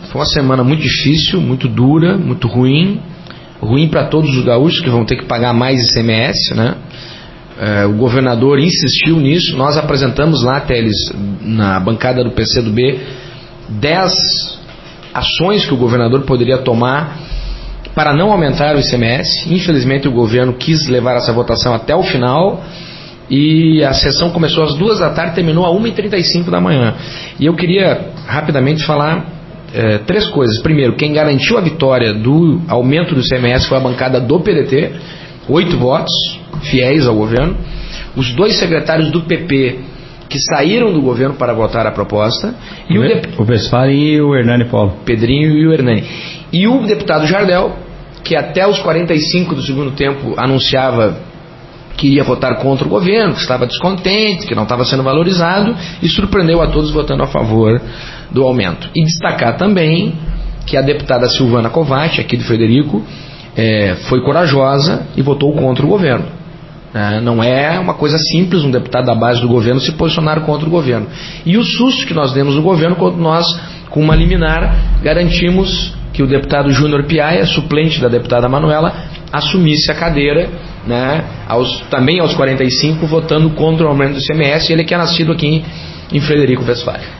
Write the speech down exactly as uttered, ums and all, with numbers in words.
foi uma semana muito difícil, muito dura, muito ruim, ruim para todos os gaúchos que vão ter que pagar mais I C M S, né? É, o governador insistiu nisso, nós apresentamos lá até eles, na bancada do P C do B, dez ações que o governador poderia tomar para não aumentar o I C M S. Infelizmente o governo quis levar essa votação até o final e a sessão começou às duas da tarde e terminou a uma e trinta e cinco da manhã. E eu queria rapidamente falar é, três coisas. Primeiro, quem garantiu a vitória do aumento do I C M S foi a bancada do P D T, oito votos fiéis ao governo. Os dois secretários do P P que saíram do governo para votar a proposta, e o, dep- o Vespar e o Hernani Paulo. Pedrinho e o Hernani. E o deputado Jardel, que até os quarenta e cinco do segundo tempo anunciava que ia votar contra o governo, que estava descontente, que não estava sendo valorizado, e surpreendeu a todos votando a favor do aumento. E destacar também que a deputada Silvana Covatti, aqui do Frederico, é, foi corajosa e votou contra o governo. É, não é uma coisa simples um deputado da base do governo se posicionar contra o governo. E o susto que nós demos no governo quando nós, com uma liminar, garantimos que o deputado Júnior Piaia, suplente da deputada Manuela, assumisse a cadeira, né, aos, também aos quarenta e cinco, votando contra o aumento do I C M S, ele que é nascido aqui em, em Frederico Westphalen.